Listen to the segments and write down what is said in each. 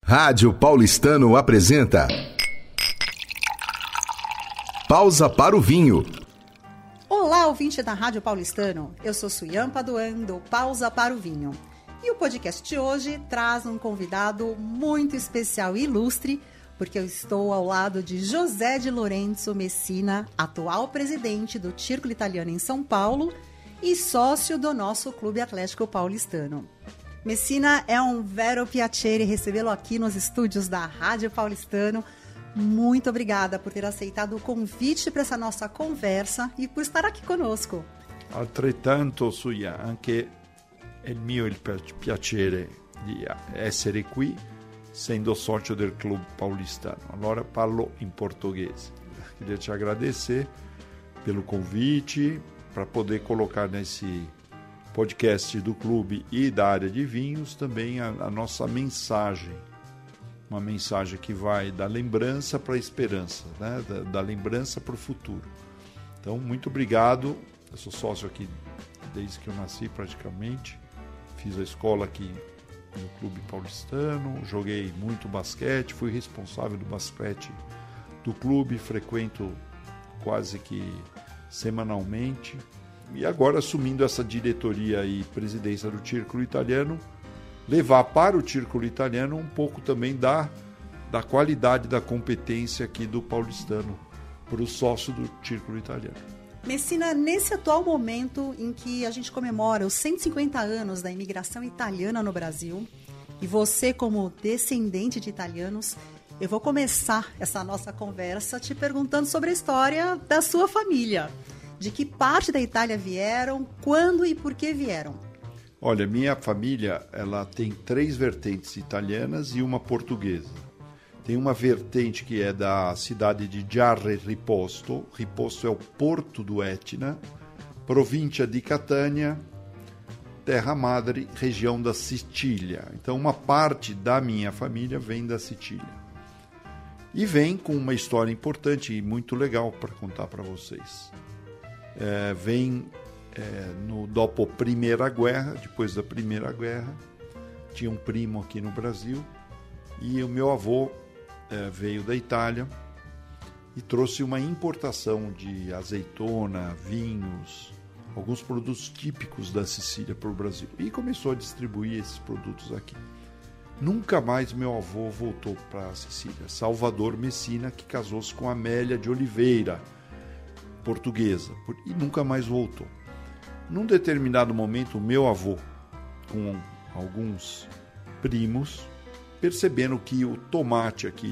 Rádio Paulistano apresenta Pausa para o Vinho. Olá, ouvinte da Rádio Paulistano. Eu sou Suyan Paduan, do Pausa para o Vinho. E o podcast de hoje traz um convidado muito especial e ilustre, porque eu estou ao lado de José de Lorenzo Messina, atual presidente do Círculo Italiano em São Paulo e sócio do nosso Clube Atlético Paulistano. Messina, é um vero piacere recebê-lo aqui nos estúdios da Rádio Paulistano. Muito obrigada por ter aceitado o convite para essa nossa conversa e por estar aqui conosco. Altrettanto, Suya, anche è mio il piacere di essere qui, essendo socio del Clube Paulistano. Allora parlo in portoghese. Queria te agradecer pelo convite, para poder colocar nesse podcast do clube e da área de vinhos também a nossa mensagem. Uma mensagem que vai da lembrança para a esperança, né? da lembrança para o futuro. Então, muito obrigado. Eu sou sócio aqui desde que eu nasci praticamente. Fiz a escola aqui no Clube Paulistano, joguei muito basquete, fui responsável do basquete do clube, frequento quase que semanalmente. E agora, assumindo essa diretoria e presidência do Círculo Italiano, levar para o Círculo Italiano um pouco também da qualidade da competência aqui do paulistano para o sócio do Círculo Italiano. Messina, nesse atual momento em que a gente comemora os 150 anos da imigração italiana no Brasil, e você como descendente de italianos, eu vou começar essa nossa conversa te perguntando sobre a história da sua família. De que parte da Itália vieram, quando e por que vieram? Olha, minha família ela tem 3 vertentes italianas e uma portuguesa. Tem uma vertente que é da cidade de Giarre Riposto. Riposto é o porto do Etna, província de Catania, terra madre, região da Sicília. Então, uma parte da minha família vem da Sicília. E vem com uma história importante e muito legal para contar para vocês. Dopo a Primeira Guerra, depois da Primeira Guerra, tinha um primo aqui no Brasil e o meu avô veio da Itália e trouxe uma importação de azeitona, vinhos, alguns produtos típicos da Sicília para o Brasil e começou a distribuir esses produtos aqui. Nunca mais meu avô voltou para a Sicília. Salvador Messina, que casou-se com Amélia de Oliveira, portuguesa, e nunca mais voltou. Num determinado momento, o meu avô, com alguns primos, percebendo que o tomate aqui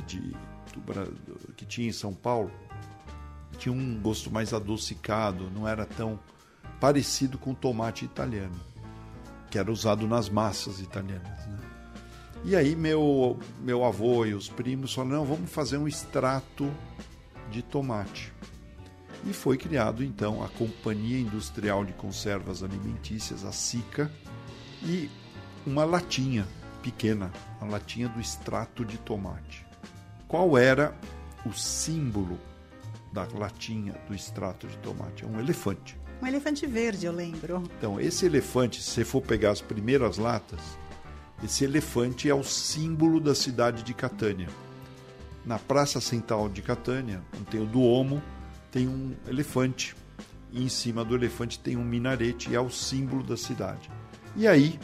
que tinha em São Paulo tinha um gosto mais adocicado, não era tão parecido com o tomate italiano, que era usado nas massas italianas, né? E aí meu avô e os primos falaram, não, vamos fazer um extrato de tomate. E foi criado, então, a Companhia Industrial de Conservas Alimentícias, a SICA, e uma latinha pequena, a latinha do extrato de tomate. Qual era o símbolo da latinha do extrato de tomate? É um elefante. Um elefante verde, eu lembro. Então, esse elefante, se você for pegar as primeiras latas, esse elefante é o símbolo da cidade de Catânia. Na Praça Central de Catânia, tem o Duomo, tem um elefante, e em cima do elefante tem um minarete, e é o símbolo da cidade. E aí,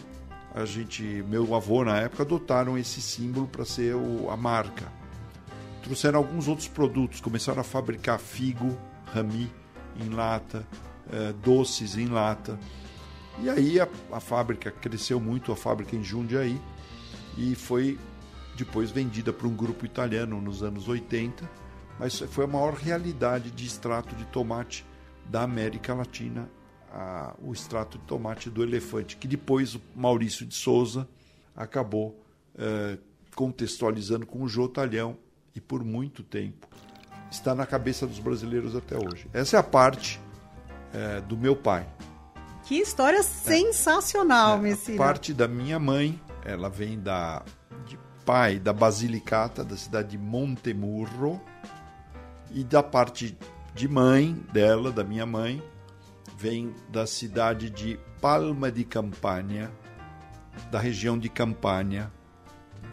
meu avô na época, adotaram esse símbolo para ser a marca. Trouxeram alguns outros produtos, começaram a fabricar figo, rami em lata, doces em lata. E aí a fábrica cresceu muito, a fábrica em Jundiaí, e foi depois vendida para um grupo italiano nos anos 80, mas foi a maior realidade de extrato de tomate da América Latina, o extrato de tomate do elefante, que depois o Maurício de Souza acabou contextualizando com o Jô Talhão, e por muito tempo está na cabeça dos brasileiros até hoje. Essa é a parte do meu pai. Que história sensacional, Messina. A parte da minha mãe, ela vem de pai da Basilicata, da cidade de Montemurro, e da parte de mãe dela, da minha mãe, vem da cidade de Palma de Campania, da região de Campania,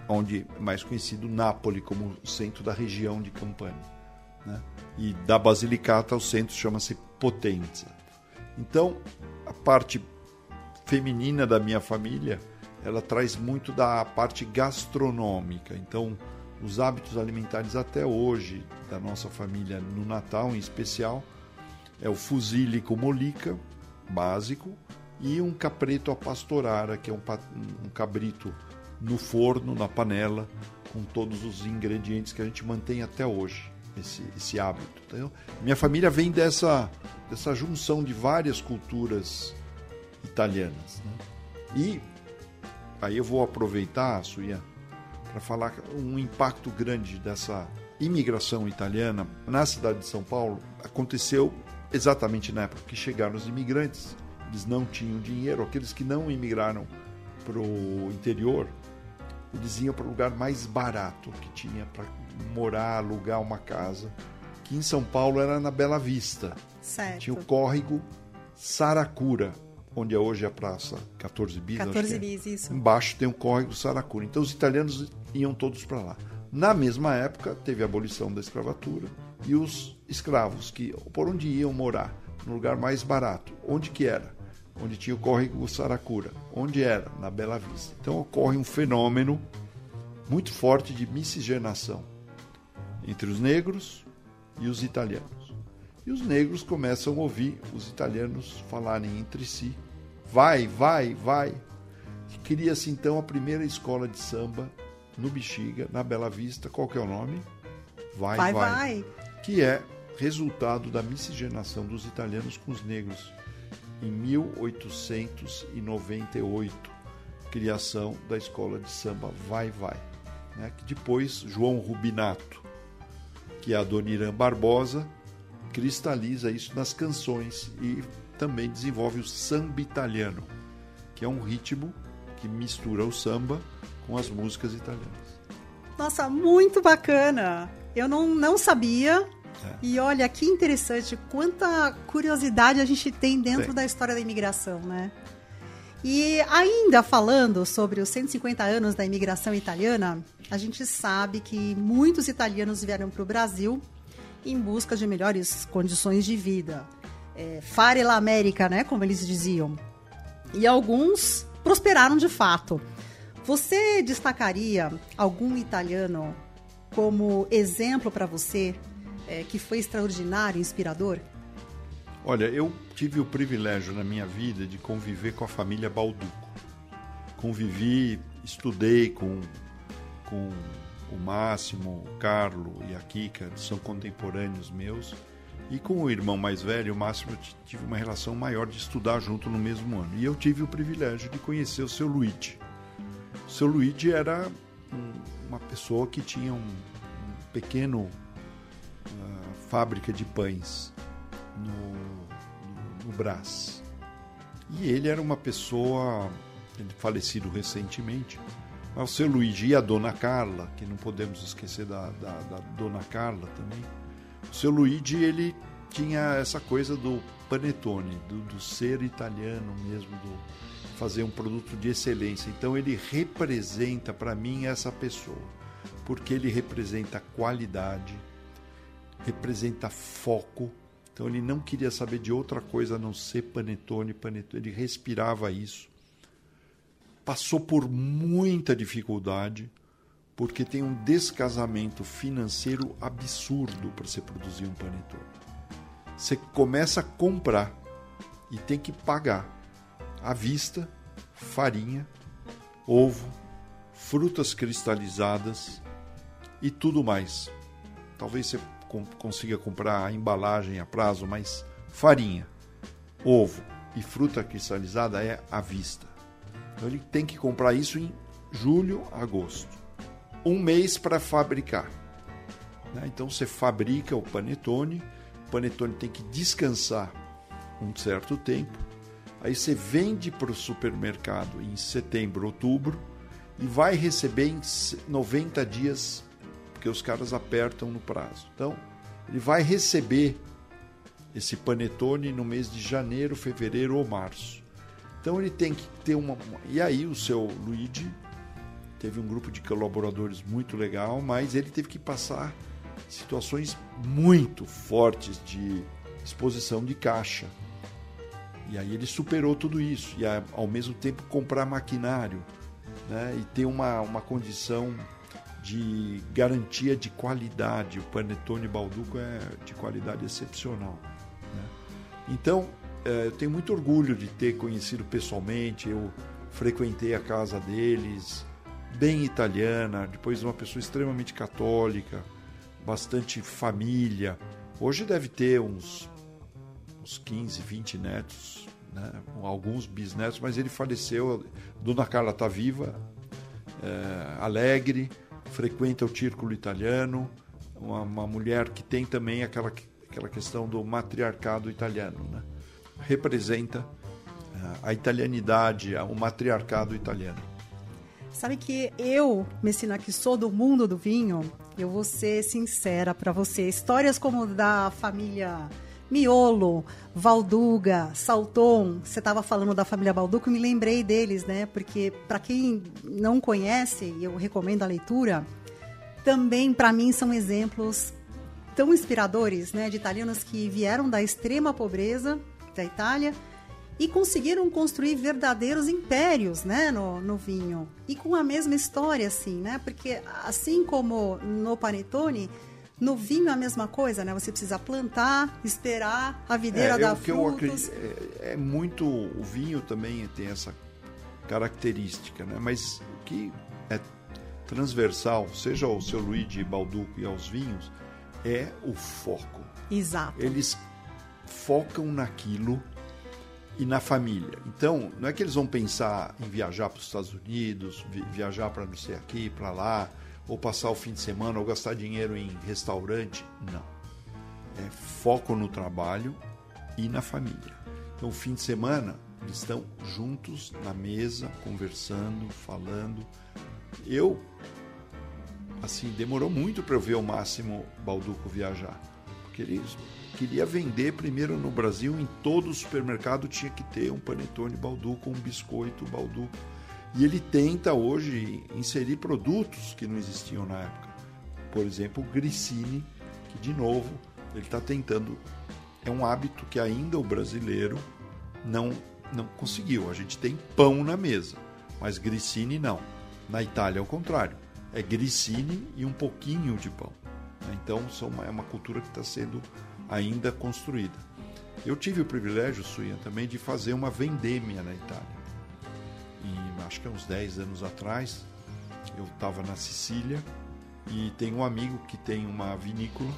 onde é mais conhecido Nápoles como o centro da região de Campania, né? E da Basilicata o centro chama-se Potenza. Então, a parte feminina da minha família, ela traz muito da parte gastronômica. Então, os hábitos alimentares até hoje da nossa família, no Natal em especial, é o fusilli com molica, básico, e um capretto a pastorara, que é um cabrito no forno, na panela, com todos os ingredientes que a gente mantém até hoje, esse hábito. Então, minha família vem dessa junção de várias culturas italianas, né? E aí eu vou aproveitar, Suyan, para falar um impacto grande dessa imigração italiana na cidade de São Paulo. Aconteceu exatamente na época que chegaram os imigrantes. Eles não tinham dinheiro, aqueles que não imigraram para o interior, eles iam para o lugar mais barato que tinha para morar, alugar uma casa, que em São Paulo era na Bela Vista. Certo. Tinha o córrego Saracura, onde é hoje a praça 14 Bis. 14 Bis, isso. Embaixo tem o córrego Saracura. Então os italianos iam todos para lá. Na mesma época, teve a abolição da escravatura e os escravos, que por onde iam morar? No lugar mais barato. Onde que era? Onde tinha o córrego Saracura. Onde era? Na Bela Vista. Então ocorre um fenômeno muito forte de miscigenação entre os negros e os italianos. E os negros começam a ouvir os italianos falarem entre si: vai, vai, vai. Cria-se então a primeira escola de samba no Bexiga, na Bela Vista. Qual que é o nome? Vai, vai, vai. Que é resultado da miscigenação dos italianos com os negros. Em 1898, criação da escola de samba Vai, Vai, né? Que depois João Rubinato, que é a Dona Irã Barbosa, cristaliza isso nas canções e também desenvolve o samba italiano, que é um ritmo que mistura o samba com as músicas italianas. Nossa, muito bacana! Eu não sabia. E olha, que interessante, quanta curiosidade a gente tem dentro da história da imigração, né? E ainda falando sobre os 150 anos da imigração italiana, a gente sabe que muitos italianos vieram para o Brasil em busca de melhores condições de vida. Fare la América, né? Como eles diziam. E alguns prosperaram de fato. Você destacaria algum italiano como exemplo para você que foi extraordinário, inspirador? Olha, eu tive o privilégio na minha vida de conviver com a família Balduco. Convivi, estudei com o Máximo, o Carlo e a Kika, são contemporâneos meus. E com o irmão mais velho, o Máximo, eu tive uma relação maior de estudar junto no mesmo ano. E eu tive o privilégio de conhecer o seu Luigi. O seu Luigi era uma pessoa que tinha um pequeno fábrica de pães no Brás. E ele era uma pessoa, ele falecido recentemente, mas o seu Luigi e a Dona Carla, que não podemos esquecer da Dona Carla também. O seu Luigi, ele tinha essa coisa do panetone, do ser italiano mesmo, do fazer um produto de excelência. Então ele representa para mim essa pessoa, porque ele representa qualidade, representa foco. Então ele não queria saber de outra coisa a não ser panetone. Ele respirava isso. Passou por muita dificuldade, porque tem um descasamento financeiro absurdo para você produzir um panetone. Você começa a comprar e tem que pagar à vista farinha, ovo, frutas cristalizadas e tudo mais. Talvez você consiga comprar a embalagem a prazo, mas farinha, ovo e fruta cristalizada é à vista. Então ele tem que comprar isso em julho, agosto. Um mês para fabricar. Então você fabrica o panetone tem que descansar um certo tempo. Aí você vende para o supermercado em setembro, outubro e vai receber em 90 dias, porque os caras apertam no prazo. Então, ele vai receber esse panetone no mês de janeiro, fevereiro ou março. Então, ele tem que ter uma... E aí, o seu Luigi teve um grupo de colaboradores muito legal, mas ele teve que passar situações muito fortes de exposição de caixa. E aí ele superou tudo isso, e ao mesmo tempo comprar maquinário, né? E ter uma condição de garantia de qualidade. O Panetone Balduco é de qualidade excepcional, né? Então, eu tenho muito orgulho de ter conhecido pessoalmente. Eu frequentei a casa deles, bem italiana, depois uma pessoa extremamente católica, bastante família. Hoje deve ter uns 15, 20 netos, né? Alguns bisnetos, mas ele faleceu. Dona Carla está viva, alegre, frequenta o círculo italiano, uma mulher que tem também aquela questão do matriarcado italiano, né? Representa a italianidade, o matriarcado italiano. Sabe que eu, Messina, que sou do mundo do vinho, eu vou ser sincera para você. Histórias como da família Miolo, Valduga, Salton, você estava falando da família Balduco, me lembrei deles, né? Porque para quem não conhece, eu recomendo a leitura, também para mim são exemplos tão inspiradores, né? De italianos que vieram da extrema pobreza da Itália e conseguiram construir verdadeiros impérios, né, no vinho. E com a mesma história, assim, né? Porque assim como no Panetone, no vinho é a mesma coisa, né? Você precisa plantar, esperar a videira dar frutos. O vinho também tem essa característica, né? Mas o que é transversal, seja ao seu Luigi Balduco e aos vinhos, é o foco. Exato. Eles focam naquilo e na família. Então, não é que eles vão pensar em viajar para os Estados Unidos, viajar para não sei aqui, para lá, ou passar o fim de semana, ou gastar dinheiro em restaurante. Não. É foco no trabalho e na família. Então, o fim de semana, eles estão juntos na mesa, conversando, falando. Eu, assim, demorou muito para eu ver o Máximo Balduco viajar. Porque ele queria vender primeiro no Brasil, em todo supermercado tinha que ter um panetone Balduco, um biscoito Balduco. E ele tenta hoje inserir produtos que não existiam na época. Por exemplo, o grissini, que de novo ele está tentando. É um hábito que ainda o brasileiro não conseguiu. A gente tem pão na mesa, mas grissini não. Na Itália é o contrário. É grissini e um pouquinho de pão. Então é uma cultura que está sendo ainda construída. Eu tive o privilégio, Suyan, também de fazer uma vendêmia na Itália. E acho que há uns 10 anos atrás, eu estava na Sicília e tem um amigo que tem uma vinícola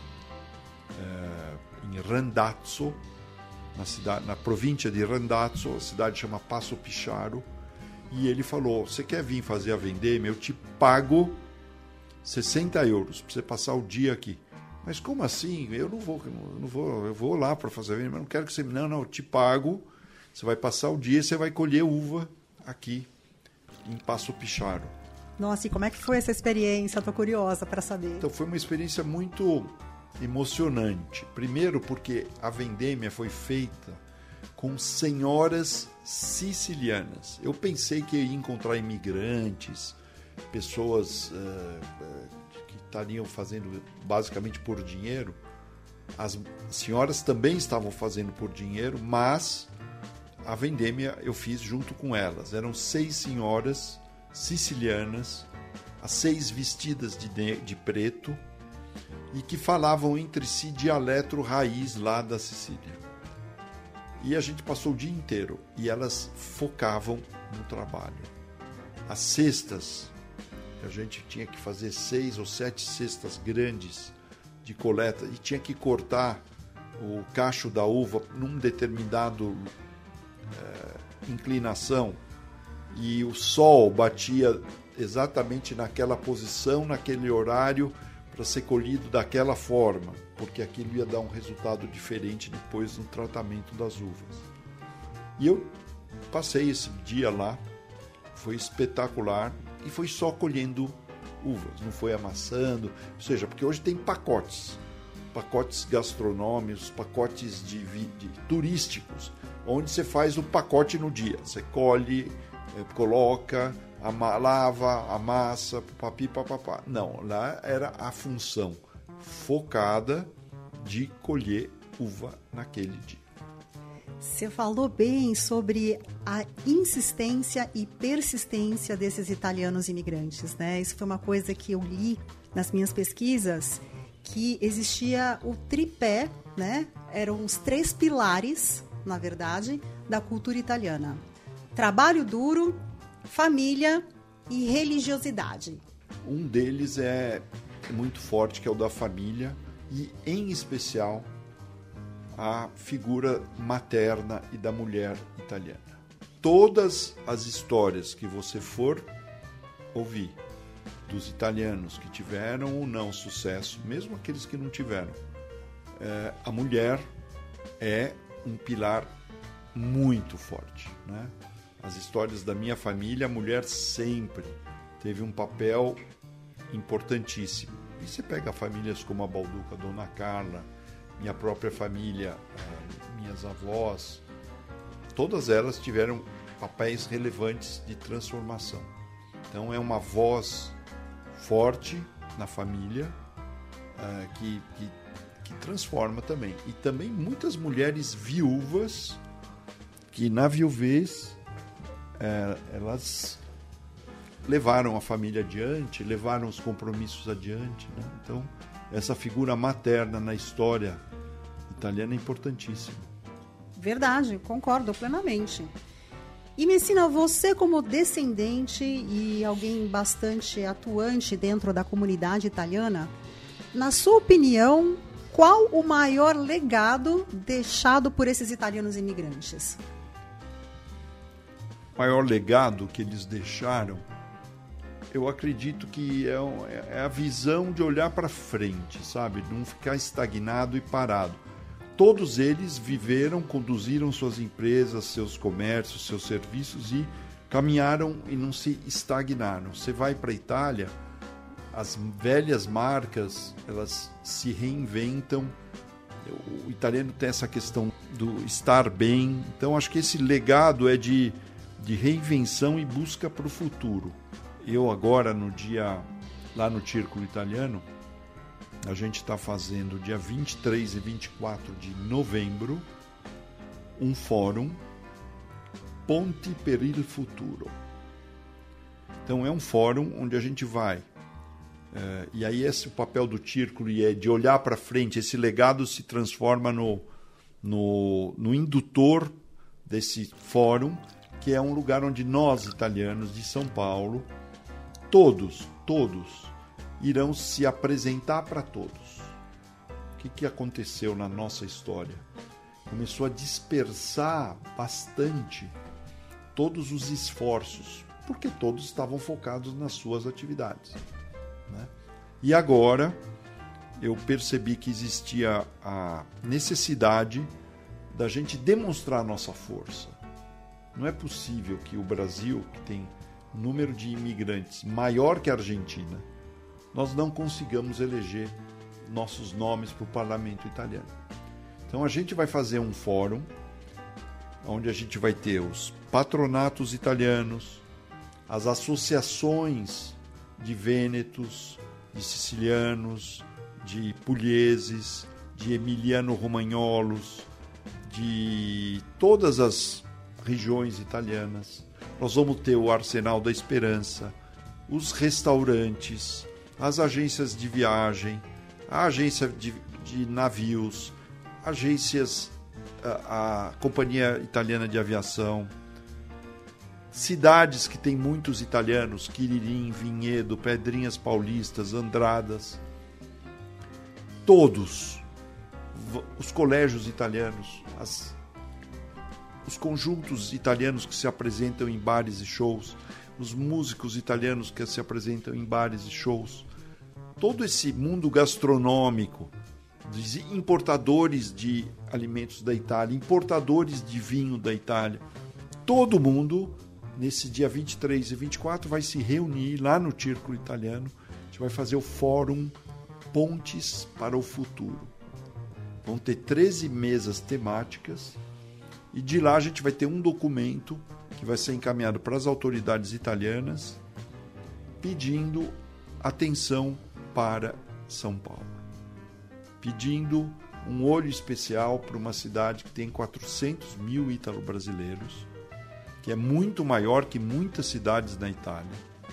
em Randazzo, na província de Randazzo, a cidade chama Passo Picciaro, e ele falou: você quer vir fazer a vendêmia? Eu te pago 60 euros para você passar o dia aqui. Mas como assim? Eu não vou, eu vou lá para fazer a vendêmia, mas não quero que você... Não, eu te pago, você vai passar o dia e você vai colher uva aqui em Passo Picciaro. Nossa, e como é que foi essa experiência? Estou curiosa para saber. Então, foi uma experiência muito emocionante. Primeiro porque a vendêmia foi feita com senhoras sicilianas. Eu pensei que ia encontrar imigrantes, pessoas que estariam fazendo basicamente por dinheiro. As senhoras também estavam fazendo por dinheiro, mas a vendêmia eu fiz junto com elas. Eram 6 senhoras sicilianas, as 6 vestidas de preto, e que falavam entre si dialeto raiz lá da Sicília. E a gente passou o dia inteiro e elas focavam no trabalho. As cestas, a gente tinha que fazer 6 ou 7 cestas grandes de coleta e tinha que cortar o cacho da uva num determinado inclinação, e o sol batia exatamente naquela posição, naquele horário, para ser colhido daquela forma, porque aquilo ia dar um resultado diferente depois no tratamento das uvas. E eu passei esse dia lá, foi espetacular, e foi só colhendo uvas, não foi amassando, ou seja, porque hoje tem pacotes gastronômicos, pacotes de turísticos, onde você faz o pacote no dia, você colhe, coloca, lava, amassa, papi, papapá. Não, lá era a função focada de colher uva naquele dia. Você falou bem sobre a insistência e persistência desses italianos imigrantes, né? Isso foi uma coisa que eu li nas minhas pesquisas, que existia o tripé, né? Eram os 3 pilares, na verdade, da cultura italiana: trabalho duro, família e religiosidade. Um deles é muito forte, que é o da família, e em especial a figura materna e da mulher italiana. Todas as histórias que você for ouvir dos italianos que tiveram ou não sucesso, mesmo aqueles que não tiveram, a mulher é um pilar muito forte, né? As histórias da minha família, a mulher sempre teve um papel importantíssimo. E você pega famílias como a Balduca, a Dona Carla, minha própria família, minhas avós, todas elas tiveram papéis relevantes de transformação. Então é uma voz forte na família que transforma também. E também muitas mulheres viúvas que na viuvez elas levaram a família adiante, levaram os compromissos adiante, né? Então essa figura materna na história italiana é importantíssima. Verdade, concordo plenamente. E Messina, você como descendente e alguém bastante atuante dentro da comunidade italiana, na sua opinião, qual o maior legado deixado por esses italianos imigrantes? O maior legado que eles deixaram, eu acredito que é a visão de olhar para frente, sabe? Não ficar estagnado e parado. Todos eles viveram, conduziram suas empresas, seus comércios, seus serviços e caminharam e não se estagnaram. Você vai para a Itália, as velhas marcas, elas se reinventam. O italiano tem essa questão do estar bem. Então, acho que esse legado é de reinvenção e busca para o futuro. Eu agora, lá no Círculo Italiano, a gente está fazendo dia 23 e 24 de novembro um fórum Ponti per il Futuro. Então é um fórum onde a gente vai, e aí esse o papel do Círculo é de olhar para frente. Esse legado se transforma no indutor desse fórum, que é um lugar onde nós, italianos de São Paulo, todos irão se apresentar para todos. O que aconteceu na nossa história? Começou a dispersar bastante todos os esforços, porque todos estavam focados nas suas atividades, né? E agora eu percebi que existia a necessidade da gente demonstrar a nossa força. Não é possível que o Brasil, que tem um número de imigrantes maior que a Argentina, nós não consigamos eleger nossos nomes para o parlamento italiano. Então a gente vai fazer um fórum onde a gente vai ter os patronatos italianos, as associações de vênetos, de sicilianos, de puglieses, de emiliano-romagnolos, de todas as regiões italianas. Nós vamos ter o Arsenal da Esperança, os restaurantes, as agências de viagem, a agência de navios, agências, a Companhia Italiana de Aviação, cidades que tem muitos italianos, Quiririm, Vinhedo, Pedrinhas Paulistas, Andradas, todos, os colégios italianos, os conjuntos italianos que se apresentam em bares e shows, os músicos italianos que se apresentam em bares e shows, todo esse mundo gastronômico, dos importadores de alimentos da Itália, importadores de vinho da Itália, todo mundo, nesse dia 23 e 24, vai se reunir lá no Círculo Italiano. A gente vai fazer o Fórum Pontes para o Futuro. Vão ter 13 mesas temáticas e de lá a gente vai ter um documento que vai ser encaminhado para as autoridades italianas pedindo atenção para São Paulo, pedindo um olho especial para uma cidade que tem 400 mil ítalo-brasileiros, que é muito maior que muitas cidades na Itália,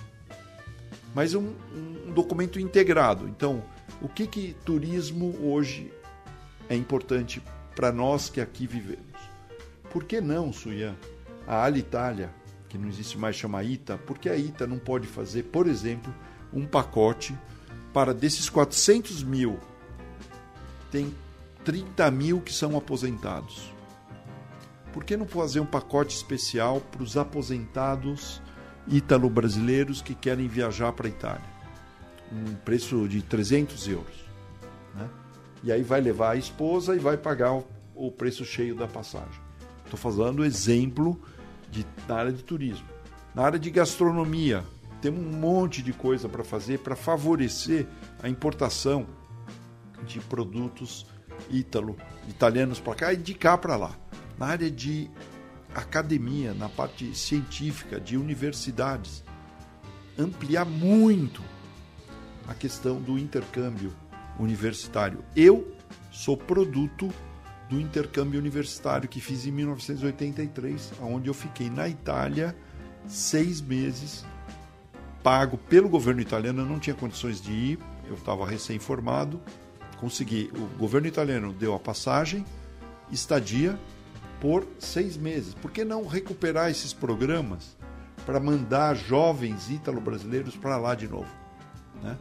mas um documento integrado. Então, o que turismo hoje é importante para nós que aqui vivemos? Por que não, Suyan, a Alitalia, que não existe mais, chama ITA, por que a ITA não pode fazer, por exemplo, um pacote para desses 400 mil, tem 30 mil que são aposentados? Por que não fazer um pacote especial para os aposentados ítalo-brasileiros que querem viajar para a Itália? Um preço de 300 euros. Né? E aí vai levar a esposa e vai pagar o preço cheio da passagem. Estou falando exemplo na área de turismo. Na área de gastronomia, tem um monte de coisa para fazer para favorecer a importação de produtos italianos para cá e de cá para lá. Na área de academia, na parte científica, de universidades, ampliar muito a questão do intercâmbio universitário. Eu sou produto do intercâmbio universitário que fiz em 1983, onde eu fiquei na Itália 6 meses, pago pelo governo italiano. Eu não tinha condições de ir, eu estava recém-formado, consegui, o governo italiano deu a passagem, estadia por 6 meses. Por que não recuperar esses programas para mandar jovens ítalo-brasileiros para lá de novo? Né?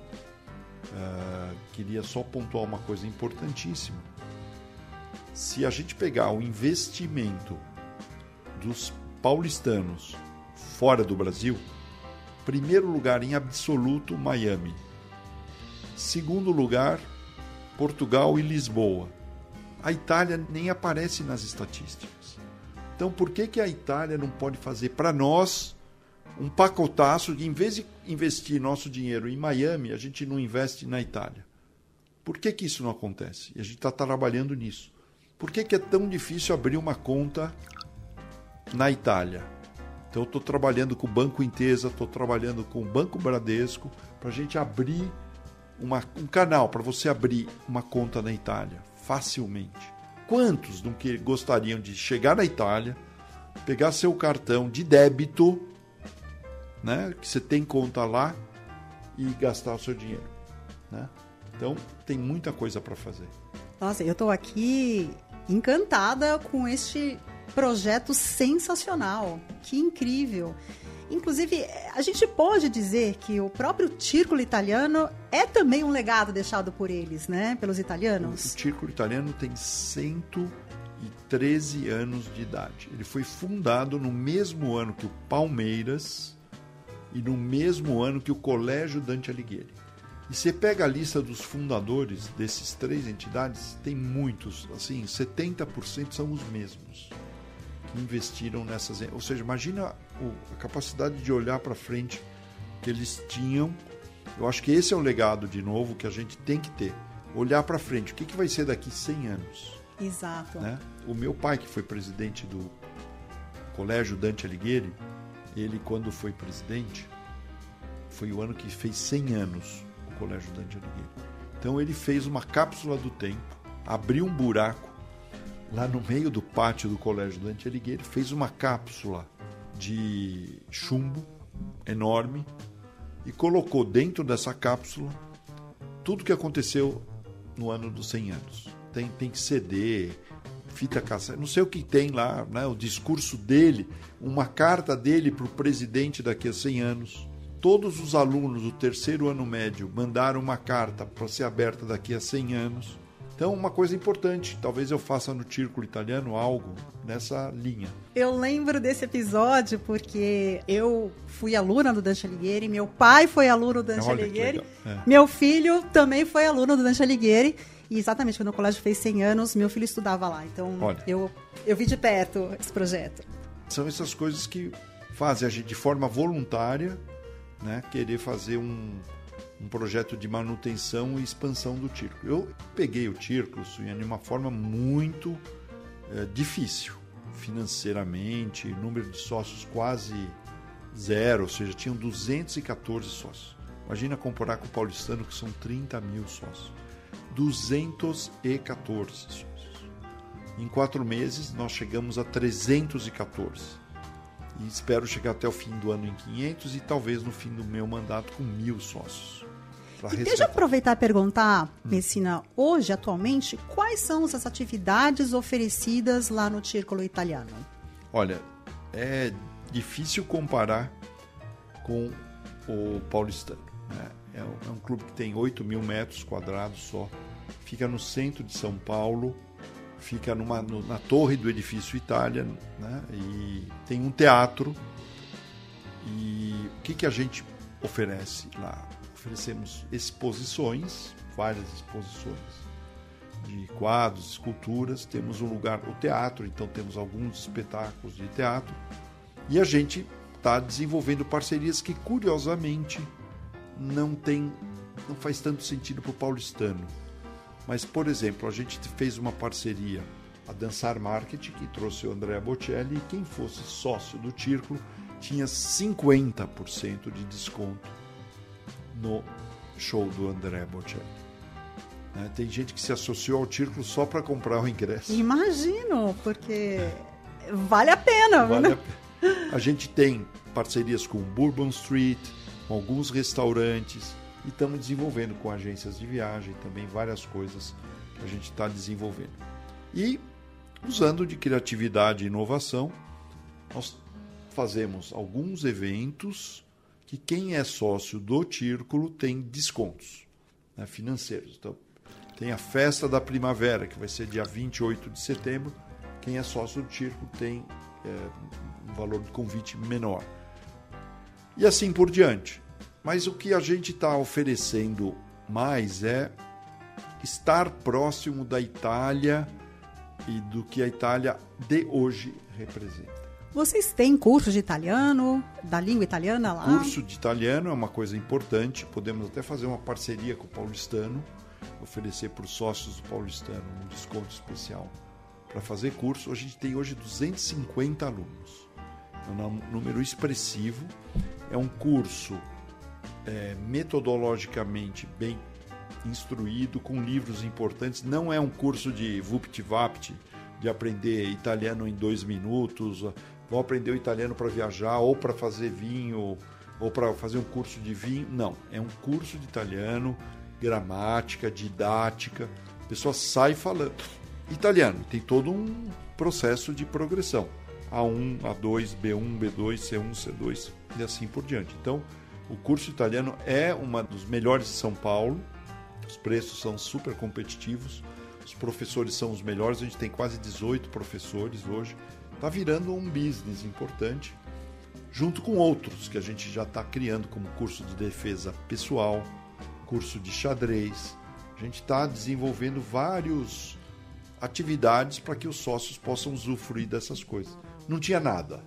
Queria só pontuar uma coisa importantíssima. Se a gente pegar o investimento dos paulistanos fora do Brasil, primeiro lugar em absoluto, Miami. Segundo lugar, Portugal e Lisboa. A Itália nem aparece nas estatísticas. Então, por que a Itália não pode fazer para nós um pacotaço que, em vez de investir nosso dinheiro em Miami, a gente não investe na Itália? Por que isso não acontece? E a gente está trabalhando nisso. Por que é tão difícil abrir uma conta na Itália? Então, eu estou trabalhando com o Banco Intesa, estou trabalhando com o Banco Bradesco, para a gente abrir um canal para você abrir uma conta na Itália facilmente. Quantos não gostariam de chegar na Itália, pegar seu cartão de débito, né, que você tem conta lá, e gastar o seu dinheiro? Né? Então, tem muita coisa para fazer. Nossa, eu estou aqui encantada com este projeto sensacional. Que incrível! Inclusive, a gente pode dizer que o próprio Círculo Italiano é também um legado deixado por eles, né? Pelos italianos. O Círculo Italiano tem 113 anos de idade. Ele foi fundado no mesmo ano que o Palmeiras e no mesmo ano que o Colégio Dante Alighieri. E você pega a lista dos fundadores desses 3 entidades, tem muitos, assim, 70% são os mesmos que investiram nessas. Ou seja, imagina a capacidade de olhar para frente que eles tinham. Eu acho que esse é o legado, de novo, que a gente tem que ter. Olhar para frente. O que vai ser daqui 100 anos? Exato. Né? O meu pai, que foi presidente do Colégio Dante Alighieri, ele, quando foi presidente, foi o ano que fez 100 anos o Colégio Dante Alighieri. Então ele fez uma cápsula do tempo, abriu um buraco lá no meio do pátio do Colégio Dante Alighieri, fez uma cápsula de chumbo enorme e colocou dentro dessa cápsula tudo que aconteceu no ano dos 100 anos. Tem CD, fita cassete, não sei o que tem lá, né? O discurso dele, uma carta dele para o presidente daqui a 100 anos. Todos os alunos do 3º ano médio mandaram uma carta para ser aberta daqui a 100 anos. Então, uma coisa importante, talvez eu faça no Círculo Italiano algo nessa linha. Eu lembro desse episódio porque eu fui aluna do Dante Alighieri, meu pai foi aluno do Dante Alighieri, meu filho também foi aluno do Dante Alighieri, e exatamente quando o colégio fez 100 anos, meu filho estudava lá. Então, eu vi de perto esse projeto. São essas coisas que fazem a gente, de forma voluntária, né, querer fazer um projeto de manutenção e expansão do Círculo. Eu peguei o Círculo de uma forma muito difícil. financeiramente, número de sócios quase zero, ou seja, tinham 214 sócios. Imagina comparar com o paulistano, que são 30 mil sócios. 214 sócios. Em 4 meses, nós chegamos a 314. E espero chegar até o fim do ano em 500 e talvez no fim do meu mandato com 1.000 sócios. E deixa eu aproveitar e perguntar, Messina, hoje, atualmente, quais são as atividades oferecidas lá no Círculo Italiano? Olha, é difícil comparar com o paulistano, né? É um clube que tem 8 mil metros quadrados só, fica no centro de São Paulo, fica na torre do edifício Itália, né? E tem um teatro. E o que a gente oferece lá? Oferecemos exposições, várias exposições de quadros, esculturas. Temos um lugar, o teatro, então temos alguns espetáculos de teatro. E a gente está desenvolvendo parcerias que, curiosamente, não faz tanto sentido para o paulistano. Mas, por exemplo, a gente fez uma parceria, a Dançar Marketing, que trouxe o Andrea Bocelli, e quem fosse sócio do Círculo tinha 50% de desconto no show do Andrea Bocelli. Tem gente que se associou ao Círculo só para comprar o ingresso. Imagino, porque vale a pena. Vale a pena. A gente tem parcerias com Bourbon Street, com alguns restaurantes, e estamos desenvolvendo com agências de viagem também várias coisas que a gente está desenvolvendo. E, usando de criatividade e inovação, nós fazemos alguns eventos que quem é sócio do Círculo tem descontos, né, financeiros. Então, tem a Festa da Primavera, que vai ser dia 28 de setembro. Quem é sócio do Círculo tem um valor de convite menor. E assim por diante. Mas o que a gente está oferecendo mais é estar próximo da Itália e do que a Itália de hoje representa. Vocês têm curso de italiano, da língua italiana lá? Curso de italiano é uma coisa importante. Podemos até fazer uma parceria com o paulistano, oferecer para os sócios do paulistano um desconto especial para fazer curso. A gente tem hoje 250 alunos. É um número expressivo. É um curso metodologicamente bem instruído, com livros importantes. Não é um curso de vupt-vapt, de aprender italiano em 2 minutos, vou aprender o italiano para viajar, ou para fazer vinho, ou para fazer um curso de vinho. Não, é um curso de italiano, gramática, didática. A pessoa sai falando italiano. Tem todo um processo de progressão. A1, A2, B1, B2, C1, C2 e assim por diante. Então, o curso italiano é uma dos melhores de São Paulo. Os preços são super competitivos. Os professores são os melhores. A gente tem quase 18 professores hoje. Está virando um business importante, junto com outros que a gente já está criando, como curso de defesa pessoal, curso de xadrez. A gente está desenvolvendo várias atividades para que os sócios possam usufruir dessas coisas. Não tinha nada.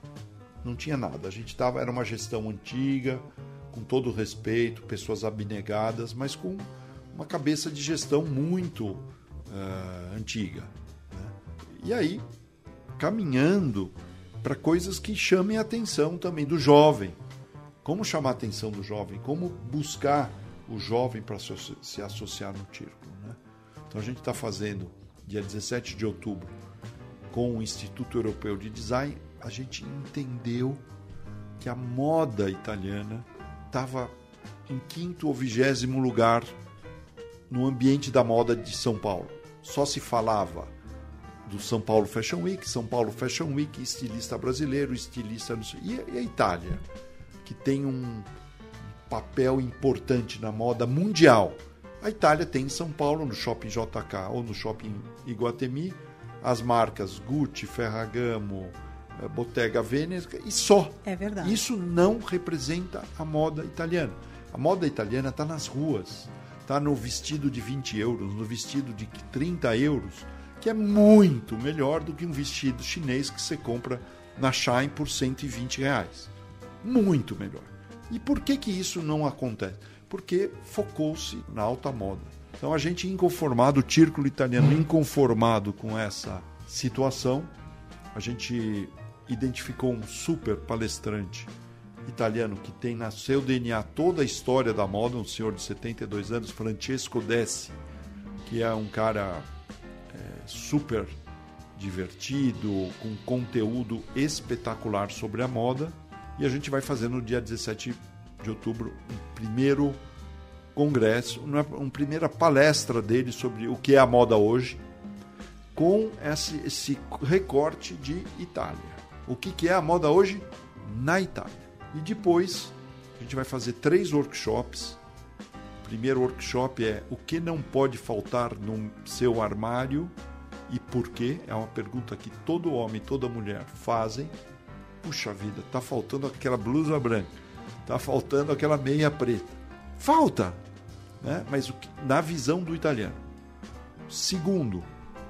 A gente era uma gestão antiga, com todo respeito, pessoas abnegadas, mas com uma cabeça de gestão muito antiga, né? E aí, caminhando para coisas que chamem a atenção também do jovem. Como chamar a atenção do jovem? Como buscar o jovem para se associar no Círculo, né? Então a gente está fazendo, dia 17 de outubro, com o Instituto Europeu de Design, a gente entendeu que a moda italiana estava em 5º ou 20º lugar no ambiente da moda de São Paulo. Só se falava do São Paulo Fashion Week, estilista brasileiro, estilista... E a Itália, que tem um papel importante na moda mundial. A Itália tem em São Paulo, no Shopping JK ou no Shopping Iguatemi, as marcas Gucci, Ferragamo, Bottega Veneta e só. É verdade. Isso não representa a moda italiana. A moda italiana está nas ruas, está no vestido de 20 euros, no vestido de 30 euros, que é muito melhor do que um vestido chinês que você compra na Shein por R$120. Muito melhor. E por que isso não acontece? Porque focou-se na alta moda. Então a gente inconformado, o Círculo Italiano inconformado com essa situação, a gente identificou um super palestrante italiano que tem na seu DNA toda a história da moda, um senhor de 72 anos, Francesco Dessi, que é um cara super divertido, com conteúdo espetacular sobre a moda. E a gente vai fazer no dia 17 de outubro um primeiro congresso, uma primeira palestra dele sobre o que é a moda hoje, com esse recorte de Itália. O que é a moda hoje na Itália. E depois a gente vai fazer 3 workshops. O primeiro workshop é o que não pode faltar no seu armário e por quê? É uma pergunta que todo homem e toda mulher fazem. Puxa vida, tá faltando aquela blusa branca, tá faltando aquela meia preta. Falta! Né? Mas na visão do italiano. Segundo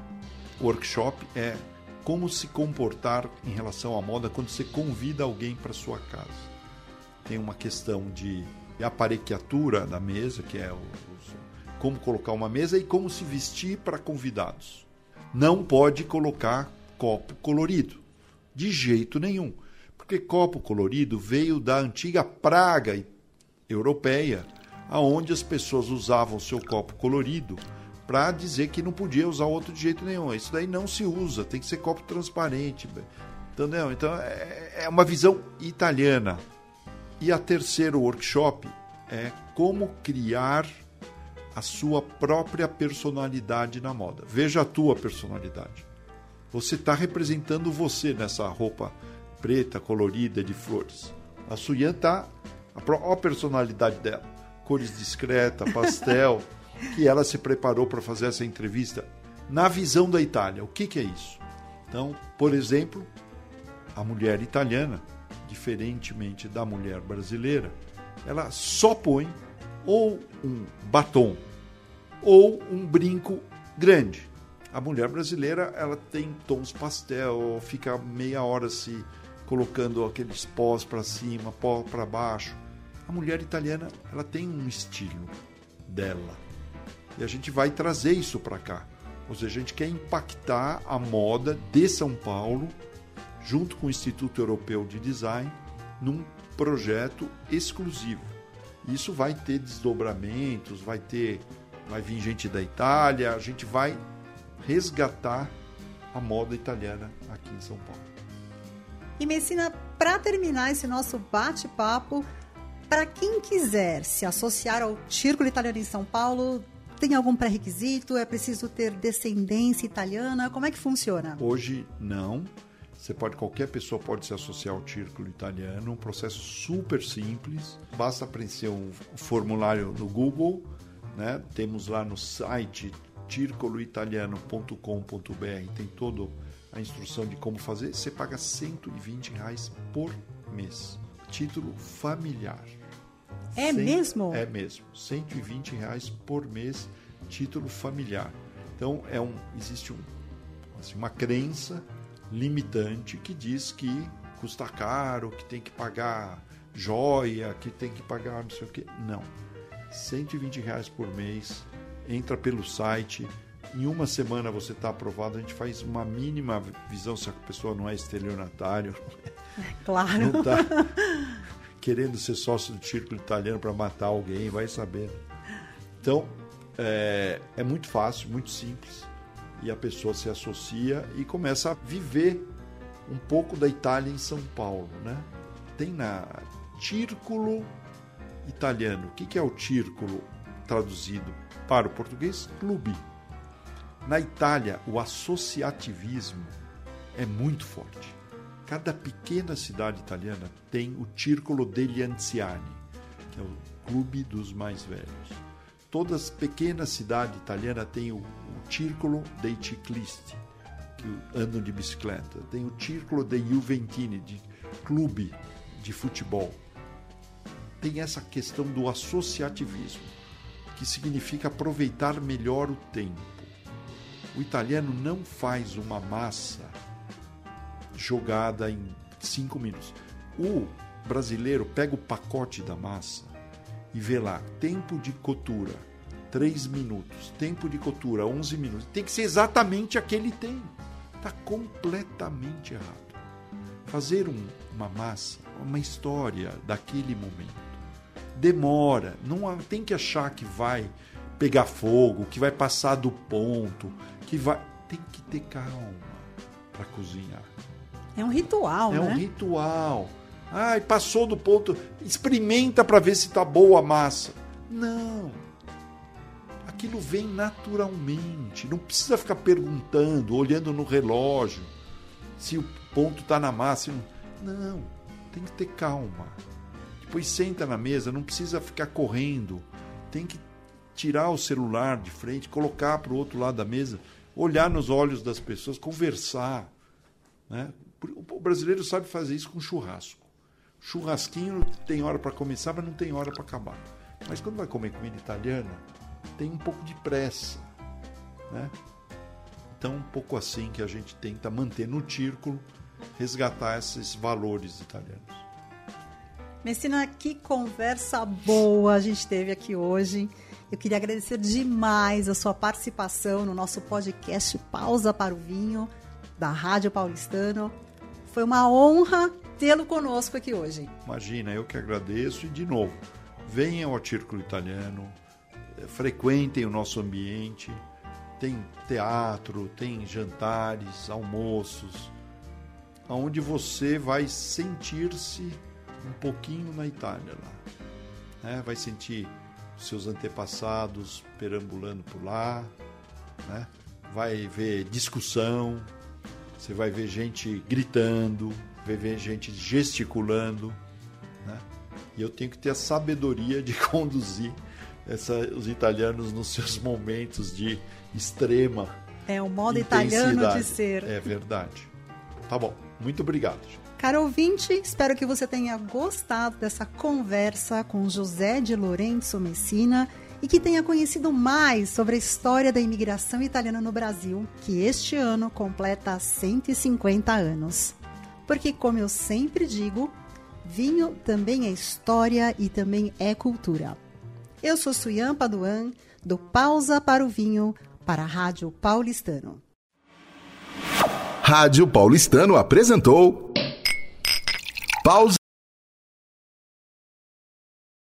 workshop é como se comportar em relação à moda quando você convida alguém para sua casa. Tem uma questão de aparelhatura da mesa, que é como colocar uma mesa e como se vestir para convidados. Não pode colocar copo colorido, de jeito nenhum, porque copo colorido veio da antiga praga europeia, aonde as pessoas usavam seu copo colorido para dizer que não podia usar outro de jeito nenhum. Isso daí não se usa, tem que ser copo transparente. Entendeu? Então é uma visão italiana. E a terceiro workshop é como criar a sua própria personalidade na moda. Veja a tua personalidade. Você está representando você nessa roupa preta, colorida, de flores. A Suyan está... Olha a personalidade dela. Cores discretas, pastel, que ela se preparou para fazer essa entrevista na visão da Itália. O que é isso? Então, por exemplo, a mulher italiana, diferentemente da mulher brasileira, ela só põe ou um batom ou um brinco grande. A mulher brasileira, ela tem tons pastel, fica meia hora se colocando aqueles pós para cima, pó para baixo. A mulher italiana, ela tem um estilo dela. E a gente vai trazer isso para cá. Ou seja, a gente quer impactar a moda de São Paulo, junto com o Instituto Europeu de Design, num projeto exclusivo. Isso vai ter desdobramentos, vai vir gente da Itália, a gente vai resgatar a moda italiana aqui em São Paulo. E Messina, para terminar esse nosso bate-papo, para quem quiser se associar ao Círculo Italiano em São Paulo, tem algum pré-requisito? É preciso ter descendência italiana? Como é que funciona? Hoje, não. Qualquer pessoa pode se associar ao Círculo Italiano, um processo super simples. Basta preencher um formulário no Google, né? Temos lá no site circuloitaliano.com.br, tem toda a instrução de como fazer. Você paga R$120 por mês. Título familiar. É mesmo? É mesmo. R$120 por mês, título familiar. Então, existe uma crença limitante que diz que custa caro, que tem que pagar joia, que tem que pagar não sei o quê. Não. R$120 por mês, entra pelo site, em uma semana você está aprovado, a gente faz uma mínima visão se a pessoa não é estelionatário. Claro. Não está querendo ser sócio do Círculo Italiano para matar alguém, vai saber. Então, é muito fácil, muito simples. E a pessoa se associa e começa a viver um pouco da Itália em São Paulo, né? Tem na Círculo Italiano. O que é o círculo traduzido para o português? Clube. Na Itália, o associativismo é muito forte. Cada pequena cidade italiana tem o Circolo degli Anziani, que é o clube dos mais velhos. Todas as pequenas cidades italianas têm o Circolo dei Ciclisti, que andam de bicicleta. Tem o Circolo dei Juventini, de clube de futebol. Tem essa questão do associativismo, que significa aproveitar melhor o tempo. O italiano não faz uma massa jogada em 5 minutos. O brasileiro pega o pacote da massa e vê lá, tempo de cottura 3 minutos, tempo de cottura 11 minutos. Tem que ser exatamente aquele tempo. Está completamente errado. Fazer uma massa, uma história daquele momento, demora. Não tem que achar que vai pegar fogo, que vai passar do ponto, tem que ter calma para cozinhar. É um ritual, né? É um ritual. Ai, passou do ponto, experimenta para ver se está boa a massa. Não. Aquilo vem naturalmente. Não precisa ficar perguntando, olhando no relógio, se o ponto está na massa. Não. Tem que ter calma. Depois senta na mesa, não precisa ficar correndo. Tem que tirar o celular de frente, colocar para o outro lado da mesa, olhar nos olhos das pessoas, conversar. Né? O brasileiro sabe fazer isso com churrasco. Churrasquinho tem hora para começar, mas não tem hora para acabar. Mas quando vai comer comida italiana, tem um pouco de pressa. Né? Então, um pouco assim que a gente tenta manter no círculo, resgatar esses valores italianos. Messina, que conversa boa a gente teve aqui hoje. Eu queria agradecer demais a sua participação no nosso podcast Pausa para o Vinho, da Rádio Paulistano. Foi uma honra tê-lo conosco aqui hoje. Imagina, eu que agradeço e, de novo, venham ao Círculo Italiano, frequentem o nosso ambiente, tem teatro, tem jantares, almoços, onde você vai sentir-se um pouquinho na Itália lá. Né? Vai sentir seus antepassados perambulando por lá, né? Vai ver discussão, você vai ver gente gritando, vai ver gente gesticulando, né? E eu tenho que ter a sabedoria de conduzir os italianos nos seus momentos de extrema É o modo intensidade. italiano de ser. É verdade. Tá bom, muito obrigado. Caro ouvinte, espero que você tenha gostado dessa conversa com José de Lourenço Messina e que tenha conhecido mais sobre a história da imigração italiana no Brasil, que este ano completa 150 anos. Porque, como eu sempre digo, vinho também é história e também é cultura. Eu sou Suyan Paduan, do Pausa para o Vinho, para a Rádio Paulistano. Rádio Paulistano apresentou Pausa